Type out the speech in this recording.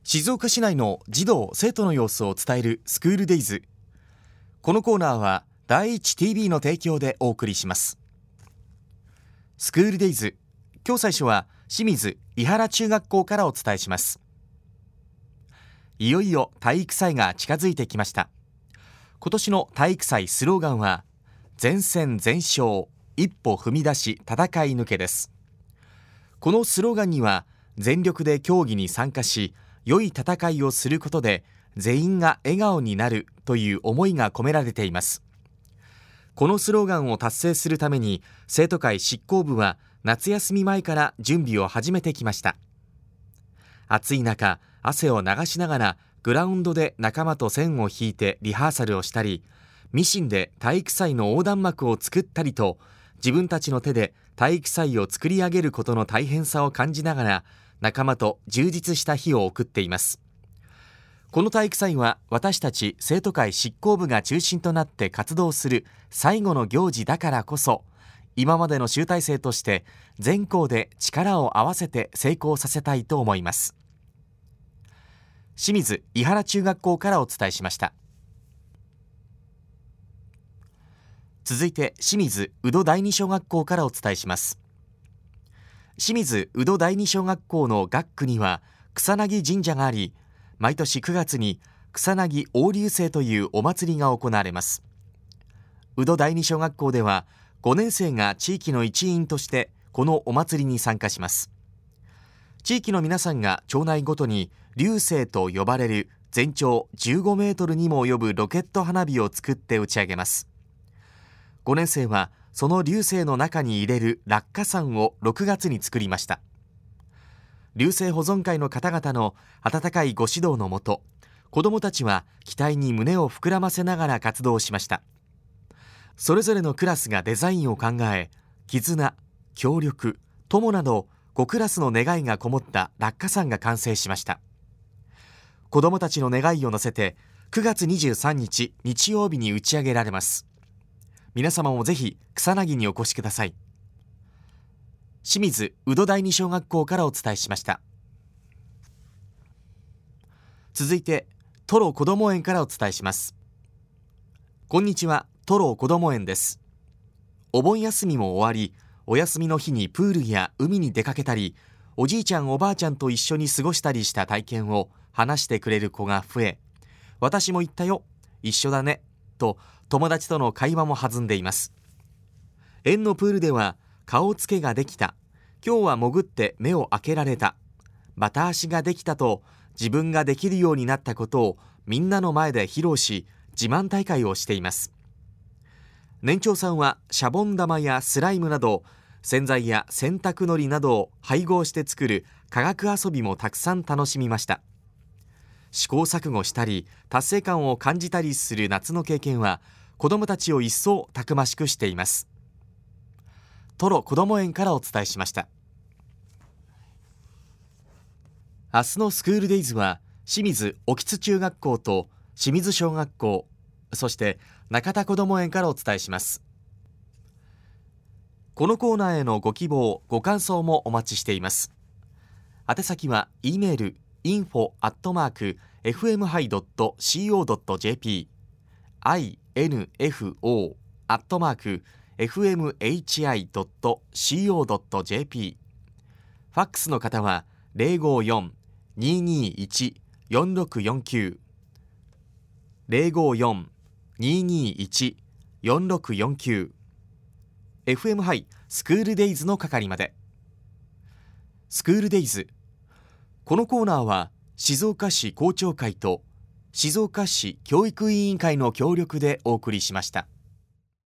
静岡市内の児童生徒の様子を伝えるスクールデイズ。このコーナーは第一 TV の提供でお送りします。スクールデイズ、今日最初は清水伊原中学校からお伝えします。いよいよ体育祭が近づいてきました。今年の体育祭スローガンは全戦全勝、一歩踏み出し戦い抜けです。このスローガンには全力で競技に参加し、良い戦いをすることで全員が笑顔になるという思いが込められています。このスローガンを達成するために生徒会執行部は夏休み前から準備を始めてきました。暑い中、汗を流しながらグラウンドで仲間と線を引いてリハーサルをしたり、ミシンで体育祭の横断幕を作ったりと、自分たちの手で体育祭を作り上げることの大変さを感じながら仲間と充実した日を送っています。この体育祭は私たち生徒会執行部が中心となって活動する最後の行事だからこそ、今までの集大成として全校で力を合わせて成功させたいと思います。清水伊原中学校からお伝えしました。続いて清水宇土第二小学校からお伝えします。清水宇土第二小学校の学区には草薙神社があり、毎年9月に草薙大流星というお祭りが行われます。宇土第二小学校では5年生が地域の一員としてこのお祭りに参加します。地域の皆さんが町内ごとに流星と呼ばれる全長15メートルにも及ぶロケット花火を作って打ち上げます。5年生はその流星の中に入れる落下傘を6月に作りました。流星保存会の方々の温かいご指導のもと、子どもたちは期待に胸を膨らませながら活動しました。それぞれのクラスがデザインを考え、絆、協力、友など5クラスの願いがこもった落下傘が完成しました。子どもたちの願いを乗せて9月23日日曜日に打ち上げられます。皆様もぜひ草薙にお越しください。清水宇土第二小学校からお伝えしました。続いてトロこども園からお伝えします。こんにちは、トロこども園です。お盆休みも終わり、お休みの日にプールや海に出かけたり、おじいちゃんおばあちゃんと一緒に過ごしたりした体験を話してくれる子が増え、私も行ったよ、一緒だねと友達との会話も弾んでいます。園のプールでは顔つけができた、今日は潜って目を開けられた、バタ足ができたと自分ができるようになったことをみんなの前で披露し、自慢大会をしています。年長さんはシャボン玉やスライムなど洗剤や洗濯のりなどを配合して作る科学遊びもたくさん楽しみました。試行錯誤したり達成感を感じたりする夏の経験は子どもたちを一層たくましくしています。トロこども園からお伝えしました。明日のスクールデイズは清水興津中学校と清水小学校、そして中田こども園からお伝えします。このコーナーへのご希望ご感想もお待ちしています。宛先は E メールinfo@fmhi.co.jp info@fmhi.co.jp ファックスの方は 054-221-4649 054-221-4649 FM ハイスクールデイズの係まで。スクールデイズ、このコーナーは静岡市校長会と静岡市教育委員会の協力でお送りしました。